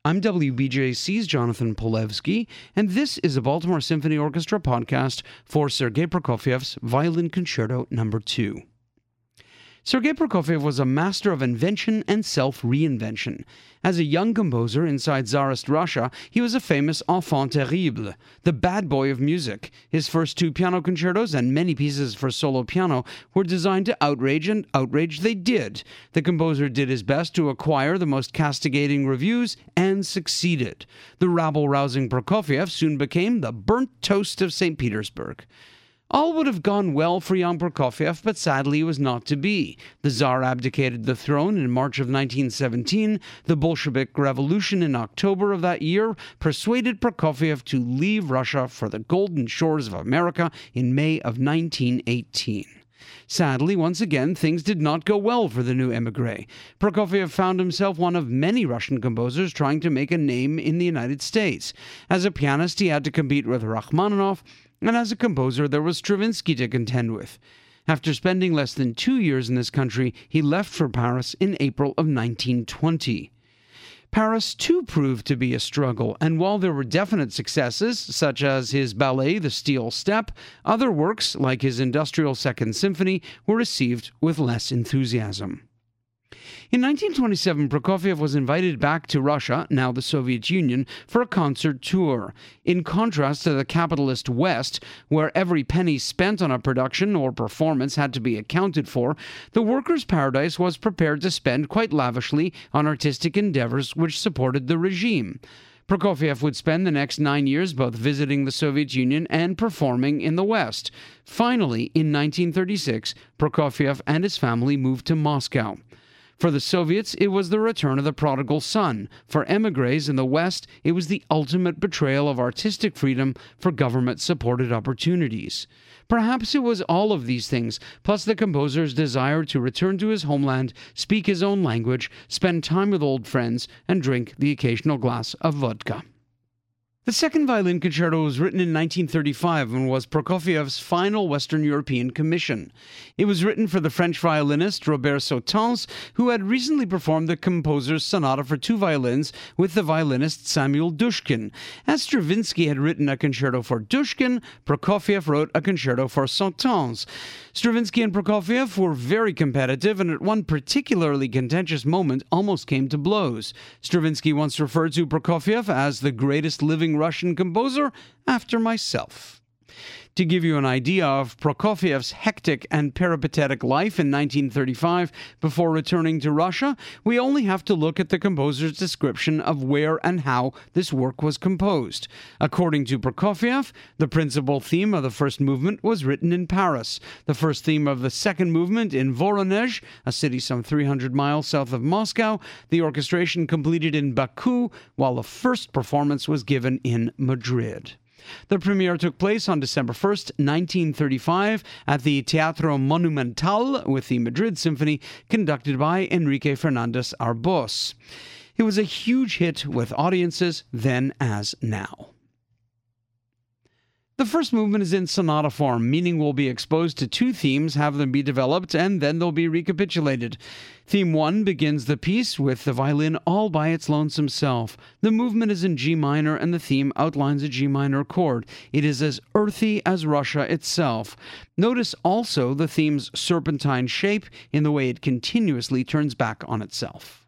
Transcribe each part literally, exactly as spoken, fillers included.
I'm W B J C's Jonathan Polevsky, and this is a Baltimore Symphony Orchestra podcast for Sergei Prokofiev's Violin Concerto Number two. Sergei Prokofiev was a master of invention and self-reinvention. As a young composer inside Tsarist Russia, he was a famous enfant terrible, the bad boy of music. His first two piano concertos and many pieces for solo piano were designed to outrage, and outrage they did. The composer did his best to acquire the most castigating reviews and succeeded. The rabble-rousing Prokofiev soon became the burnt toast of Saint Petersburg. All would have gone well for young Prokofiev, but sadly it was not to be. The Tsar abdicated the throne in March of nineteen seventeen. The Bolshevik Revolution in October of that year persuaded Prokofiev to leave Russia for the golden shores of America in May of nineteen eighteen. Sadly, once again, things did not go well for the new émigré. Prokofiev found himself one of many Russian composers trying to make a name in the United States. As a pianist, he had to compete with Rachmaninoff, and as a composer, there was Stravinsky to contend with. After spending less than two years in this country, he left for Paris in April of nineteen twenty. Paris, too, proved to be a struggle, and while there were definite successes, such as his ballet The Steel Step, other works, like his industrial Second Symphony, were received with less enthusiasm. In nineteen twenty-seven, Prokofiev was invited back to Russia, now the Soviet Union, for a concert tour. In contrast to the capitalist West, where every penny spent on a production or performance had to be accounted for, the workers' paradise was prepared to spend quite lavishly on artistic endeavors which supported the regime. Prokofiev would spend the next nine years both visiting the Soviet Union and performing in the West. Finally, in nineteen thirty-six, Prokofiev and his family moved to Moscow. For the Soviets, it was the return of the prodigal son. For émigrés in the West, it was the ultimate betrayal of artistic freedom for government-supported opportunities. Perhaps it was all of these things, plus the composer's desire to return to his homeland, speak his own language, spend time with old friends, and drink the occasional glass of vodka. The Second Violin Concerto was written in nineteen thirty-five and was Prokofiev's final Western European commission. It was written for the French violinist Robert Sautens, who had recently performed the composer's sonata for two violins with the violinist Samuel Dushkin. As Stravinsky had written a concerto for Dushkin, Prokofiev wrote a concerto for Sautens. Stravinsky and Prokofiev were very competitive, and at one particularly contentious moment almost came to blows. Stravinsky once referred to Prokofiev as the greatest living Russian composer after myself. To give you an idea of Prokofiev's hectic and peripatetic life in nineteen thirty-five before returning to Russia, we only have to look at the composer's description of where and how this work was composed. According to Prokofiev, the principal theme of the first movement was written in Paris, the first theme of the second movement in Voronezh, a city some three hundred miles south of Moscow, the orchestration completed in Baku, while the first performance was given in Madrid. The premiere took place on December first, nineteen thirty-five, at the Teatro Monumental with the Madrid Symphony, conducted by Enrique Fernandez Arbós. It was a huge hit with audiences then as now. The first movement is in sonata form, meaning we'll be exposed to two themes, have them be developed, and then they'll be recapitulated. Theme one begins the piece with the violin all by its lonesome self. The movement is in G minor, and the theme outlines a G minor chord. It is as earthy as Russia itself. Notice also the theme's serpentine shape in the way it continuously turns back on itself.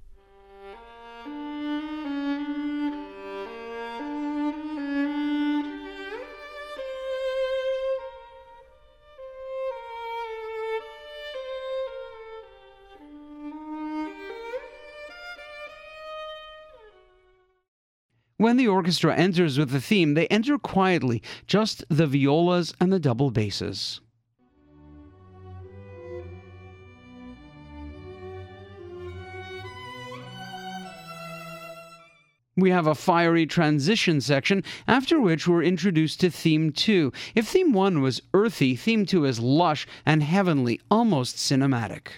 When the orchestra enters with the theme, they enter quietly, just the violas and the double basses. We have a fiery transition section, after which we're introduced to Theme two. If Theme one was earthy, Theme two is lush and heavenly, almost cinematic.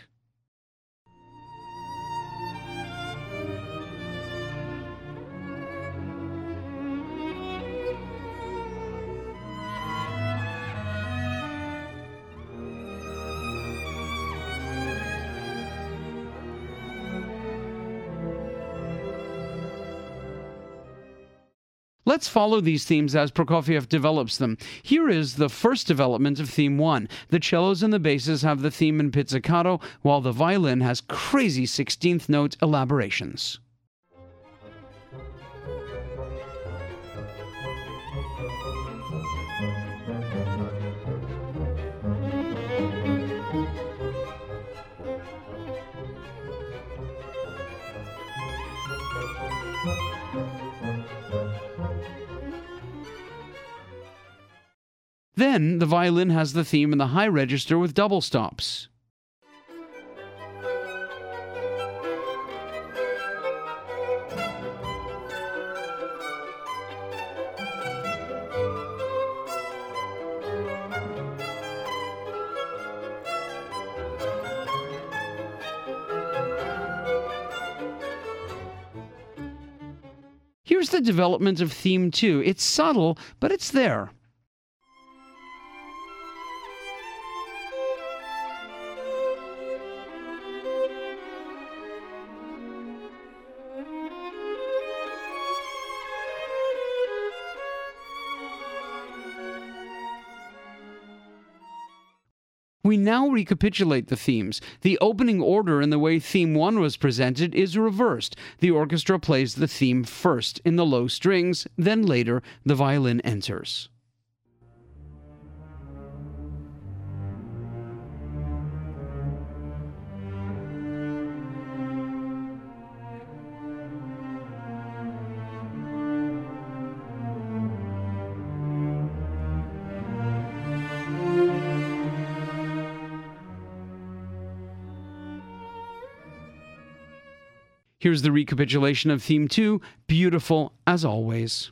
Let's follow these themes as Prokofiev develops them. Here is the first development of theme one. The cellos and the basses have the theme in pizzicato, while the violin has crazy sixteenth note elaborations. Then, the violin has the theme in the high register with double stops. Here's the development of theme two. It's subtle, but it's there. We now recapitulate the themes. The opening order in the way theme one was presented is reversed. The orchestra plays the theme first in the low strings, then later the violin enters. Here's the recapitulation of theme two, beautiful as always.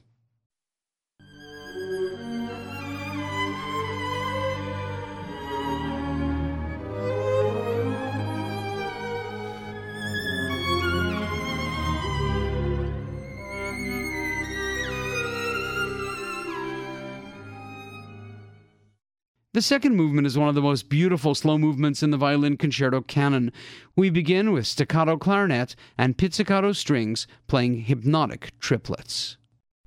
The second movement is one of the most beautiful slow movements in the violin concerto canon. We begin with staccato clarinet and pizzicato strings playing hypnotic triplets.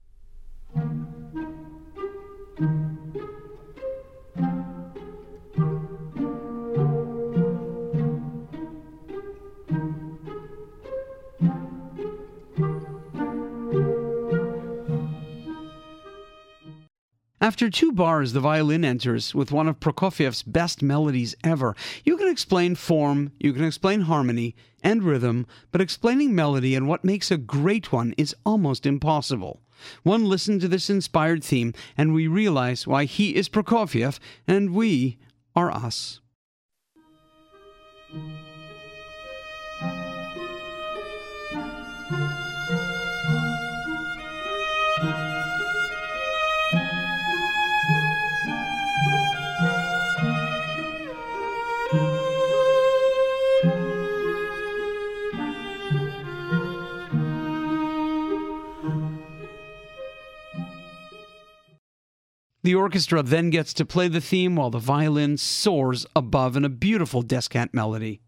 After two bars, the violin enters with one of Prokofiev's best melodies ever. You can explain form, you can explain harmony and rhythm, but explaining melody and what makes a great one is almost impossible. One listens to this inspired theme, and we realize why he is Prokofiev, and we are us. The orchestra then gets to play the theme while the violin soars above in a beautiful descant melody.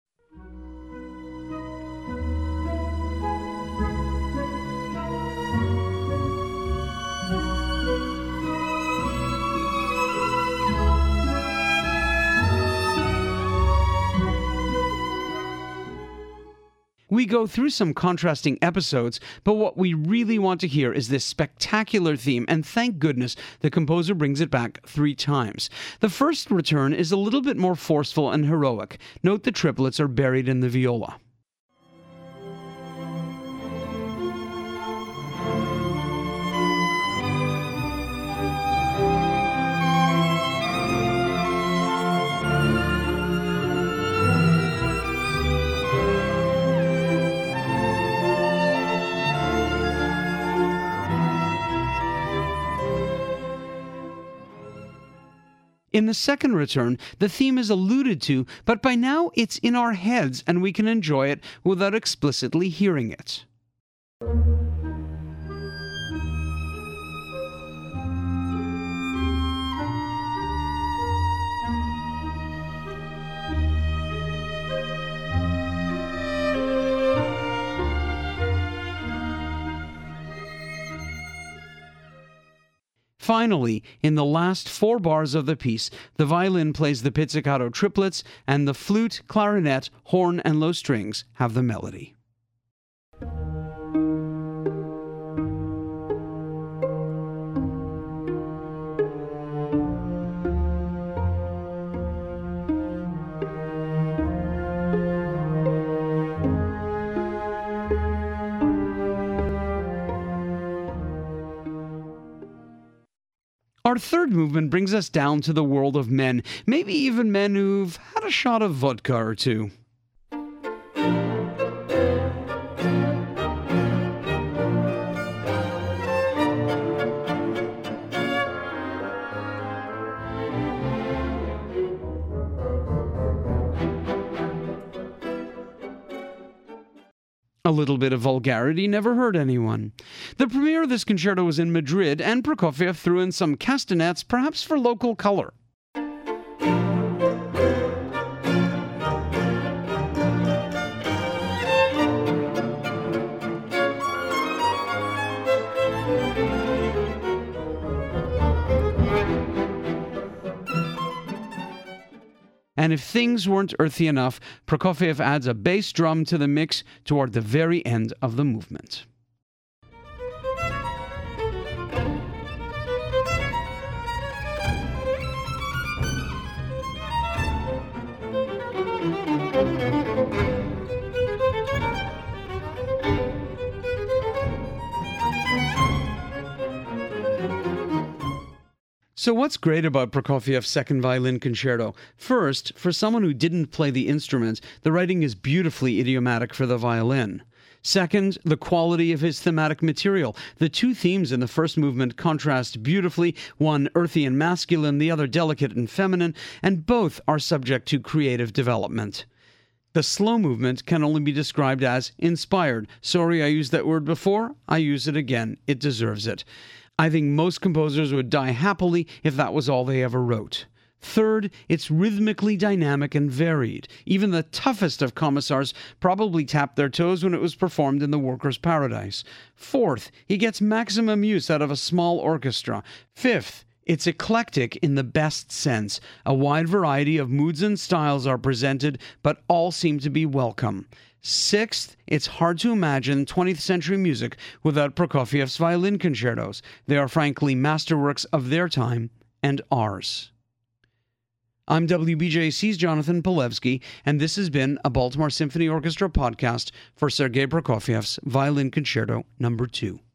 We go through some contrasting episodes, but what we really want to hear is this spectacular theme, and thank goodness the composer brings it back three times. The first return is a little bit more forceful and heroic. Note the triplets are buried in the viola. In the second return, the theme is alluded to, but by now it's in our heads and we can enjoy it without explicitly hearing it. Finally, in the last four bars of the piece, the violin plays the pizzicato triplets, and the flute, clarinet, horn, and low strings have the melody. Our third movement brings us down to the world of men, maybe even men who've had a shot of vodka or two. A little bit of vulgarity never hurt anyone. The premiere of this concerto was in Madrid, and Prokofiev threw in some castanets, perhaps for local color. And if things weren't earthy enough, Prokofiev adds a bass drum to the mix toward the very end of the movement. So what's great about Prokofiev's second violin concerto? First, for someone who didn't play the instrument, the writing is beautifully idiomatic for the violin. Second, the quality of his thematic material. The two themes in the first movement contrast beautifully, one earthy and masculine, the other delicate and feminine, and both are subject to creative development. The slow movement can only be described as inspired. Sorry I used that word before, I use it again. It deserves it. I think most composers would die happily if that was all they ever wrote. Third, it's rhythmically dynamic and varied. Even the toughest of commissars probably tapped their toes when it was performed in the Workers' Paradise. Fourth, he gets maximum use out of a small orchestra. Fifth, it's eclectic in the best sense. A wide variety of moods and styles are presented, but all seem to be welcome. Sixth, it's hard to imagine twentieth century music without Prokofiev's violin concertos. They are frankly masterworks of their time and ours. I'm W B J C's Jonathan Polevsky, and this has been a Baltimore Symphony Orchestra podcast for Sergei Prokofiev's Violin Concerto number two.